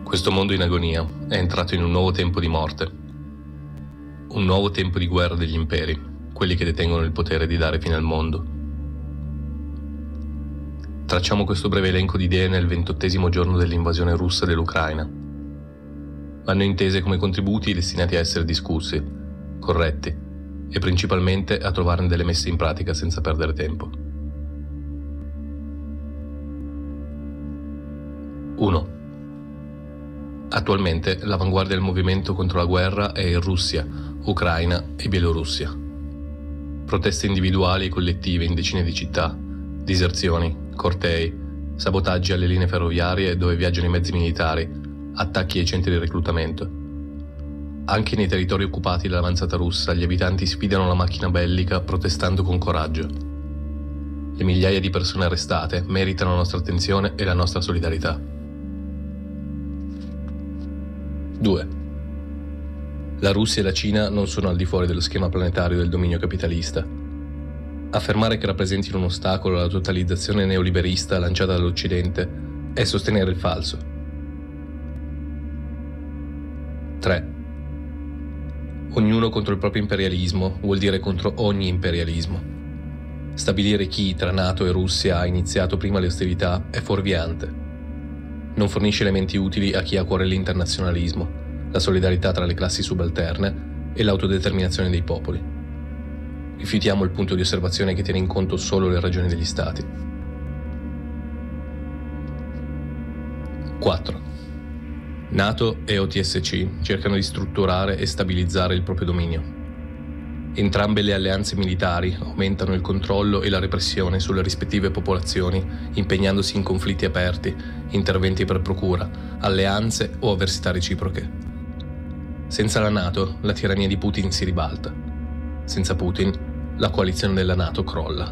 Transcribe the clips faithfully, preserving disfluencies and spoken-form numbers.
Questo mondo in agonia è entrato in un nuovo tempo di morte, un nuovo tempo di guerra degli imperi, quelli che detengono il potere di dare fine al mondo. Tracciamo questo breve elenco di idee nel ventottesimo giorno dell'invasione russa dell'Ucraina. Vanno intese come contributi destinati a essere discussi, corretti e principalmente a trovarne delle messe in pratica senza perdere tempo. uno. Attualmente l'avanguardia del movimento contro la guerra è in Russia, Ucraina e Bielorussia. Proteste individuali e collettive in decine di città, diserzioni, cortei, sabotaggi alle linee ferroviarie dove viaggiano i mezzi militari, attacchi ai centri di reclutamento. Anche nei territori occupati dall'avanzata russa gli abitanti sfidano la macchina bellica protestando con coraggio. Le migliaia di persone arrestate meritano la nostra attenzione e la nostra solidarietà. due. La Russia e la Cina non sono al di fuori dello schema planetario del dominio capitalista. Affermare che rappresentino un ostacolo alla totalizzazione neoliberista lanciata dall'Occidente è sostenere il falso. tre. Ognuno contro il proprio imperialismo vuol dire contro ogni imperialismo. Stabilire chi tra NATO e Russia ha iniziato prima le ostilità è fuorviante. Non fornisce elementi utili a chi ha a cuore l'internazionalismo, la solidarietà tra le classi subalterne e l'autodeterminazione dei popoli. Rifiutiamo il punto di osservazione che tiene in conto solo le ragioni degli Stati. quattro. NATO e O T S C cercano di strutturare e stabilizzare il proprio dominio. Entrambe le alleanze militari aumentano il controllo e la repressione sulle rispettive popolazioni, impegnandosi in conflitti aperti, interventi per procura, alleanze o avversità reciproche. Senza la NATO, la tirannia di Putin si ribalta. Senza Putin, la coalizione della NATO crolla.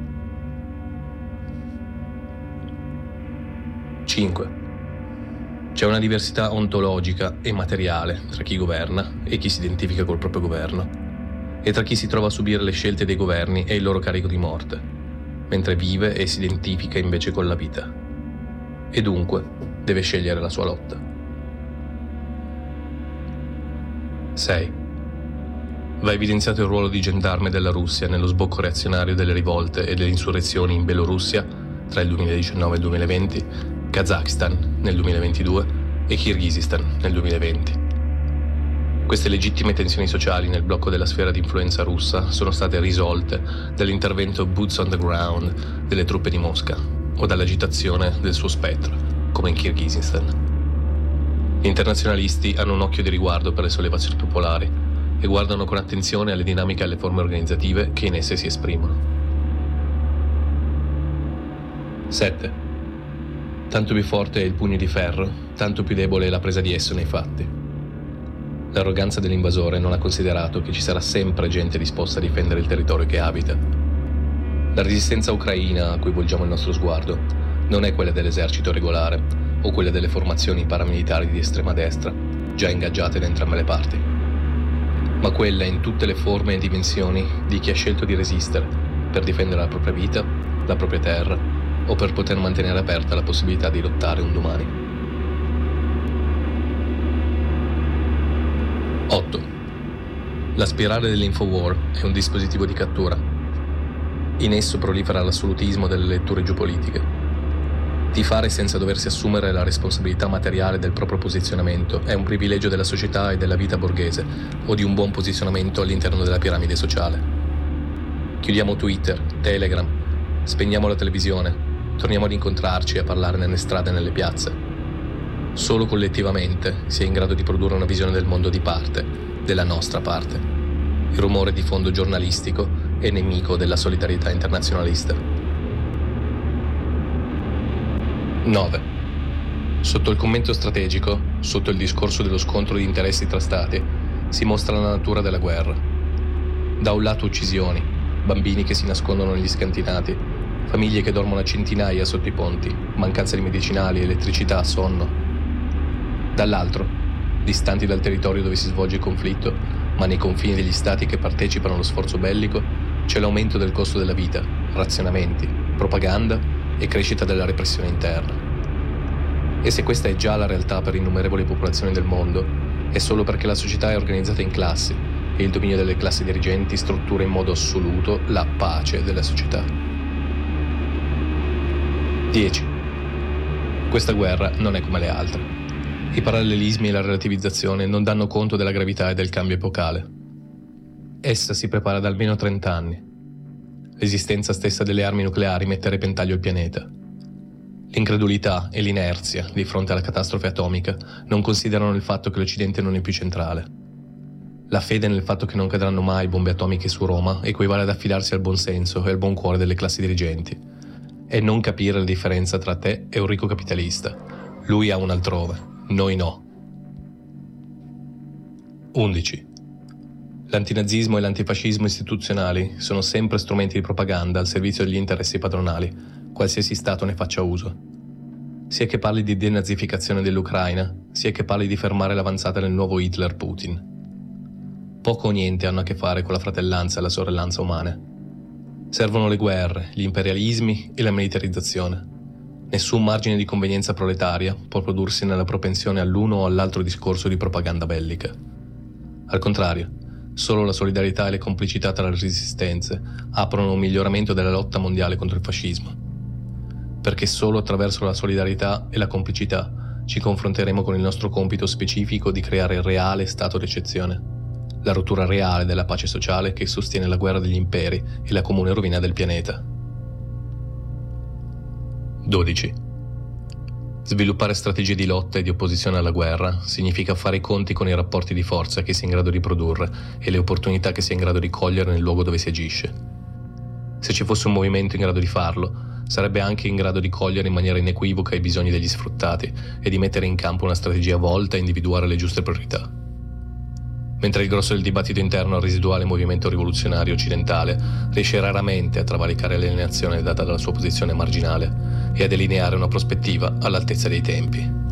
cinque. C'è una diversità ontologica e materiale tra chi governa e chi si identifica col proprio governo, e tra chi si trova a subire le scelte dei governi e il loro carico di morte, mentre vive e si identifica invece con la vita. E dunque deve scegliere la sua lotta. sei. Va evidenziato il ruolo di gendarme della Russia nello sbocco reazionario delle rivolte e delle insurrezioni in Bielorussia tra il duemiladiciannove e il duemilaventi, Kazakistan nel duemilaventidue e Kirghizistan nel duemilaventi. Queste legittime tensioni sociali nel blocco della sfera di influenza russa sono state risolte dall'intervento boots on the ground delle truppe di Mosca o dall'agitazione del suo spettro, come in Kirghizistan. Gli internazionalisti hanno un occhio di riguardo per le sollevazioni popolari e guardano con attenzione alle dinamiche e alle forme organizzative che in esse si esprimono. sette. Tanto più forte è il pugno di ferro, tanto più debole è la presa di esso nei fatti. L'arroganza dell'invasore non ha considerato che ci sarà sempre gente disposta a difendere il territorio che abita. La resistenza ucraina a cui volgiamo il nostro sguardo non è quella dell'esercito regolare o quella delle formazioni paramilitari di estrema destra, già ingaggiate da entrambe le parti, ma quella in tutte le forme e dimensioni di chi ha scelto di resistere per difendere la propria vita, la propria terra o per poter mantenere aperta la possibilità di lottare un domani. otto. La spirale dell'Infowar è un dispositivo di cattura. In esso prolifera l'assolutismo delle letture geopolitiche. Tifare senza doversi assumere la responsabilità materiale del proprio posizionamento è un privilegio della società e della vita borghese o di un buon posizionamento all'interno della piramide sociale. Chiudiamo Twitter, Telegram, spegniamo la televisione, torniamo ad incontrarci e a parlare nelle strade e nelle piazze. Solo collettivamente si è in grado di produrre una visione del mondo di parte, della nostra parte. Il rumore di fondo giornalistico è nemico della solidarietà internazionalista. nove. Sotto il commento strategico, sotto il discorso dello scontro di interessi tra stati, si mostra la natura della guerra. Da un lato uccisioni, bambini che si nascondono negli scantinati, famiglie che dormono a centinaia sotto i ponti, mancanza di medicinali, elettricità, sonno. Dall'altro, distanti dal territorio dove si svolge il conflitto, ma nei confini degli stati che partecipano allo sforzo bellico, c'è l'aumento del costo della vita, razionamenti, propaganda e crescita della repressione interna. E se questa è già la realtà per innumerevoli popolazioni del mondo, è solo perché la società è organizzata in classi e il dominio delle classi dirigenti struttura in modo assoluto la pace della società. dieci. Questa guerra non è come le altre. I parallelismi e la relativizzazione non danno conto della gravità e del cambio epocale. Essa si prepara da almeno trenta anni. L'esistenza stessa delle armi nucleari mette a repentaglio il pianeta. L'incredulità e l'inerzia di fronte alla catastrofe atomica non considerano il fatto che l'Occidente non è più centrale. La fede nel fatto che non cadranno mai bombe atomiche su Roma equivale ad affidarsi al buon senso e al buon cuore delle classi dirigenti. E non capire la differenza tra te e un ricco capitalista. Lui ha un altrove, noi no. undici. L'antinazismo e l'antifascismo istituzionali sono sempre strumenti di propaganda al servizio degli interessi padronali, qualsiasi Stato ne faccia uso. Sia che parli di denazificazione dell'Ucraina, sia che parli di fermare l'avanzata del nuovo Hitler Putin. Poco o niente hanno a che fare con la fratellanza e la sorellanza umane. Servono le guerre, gli imperialismi e la militarizzazione. Nessun margine di convenienza proletaria può prodursi nella propensione all'uno o all'altro discorso di propaganda bellica. Al contrario, solo la solidarietà e le complicità tra le resistenze aprono un miglioramento della lotta mondiale contro il fascismo. Perché solo attraverso la solidarietà e la complicità ci confronteremo con il nostro compito specifico di creare il reale stato d'eccezione, la rottura reale della pace sociale che sostiene la guerra degli imperi e la comune rovina del pianeta. dodici. Sviluppare strategie di lotta e di opposizione alla guerra significa fare i conti con i rapporti di forza che si è in grado di produrre e le opportunità che si è in grado di cogliere nel luogo dove si agisce. Se ci fosse un movimento in grado di farlo, sarebbe anche in grado di cogliere in maniera inequivoca i bisogni degli sfruttati e di mettere in campo una strategia volta a individuare le giuste priorità. Mentre il grosso del dibattito interno al residuale movimento rivoluzionario occidentale riesce raramente a travalicare l'alienazione data dalla sua posizione marginale e a delineare una prospettiva all'altezza dei tempi.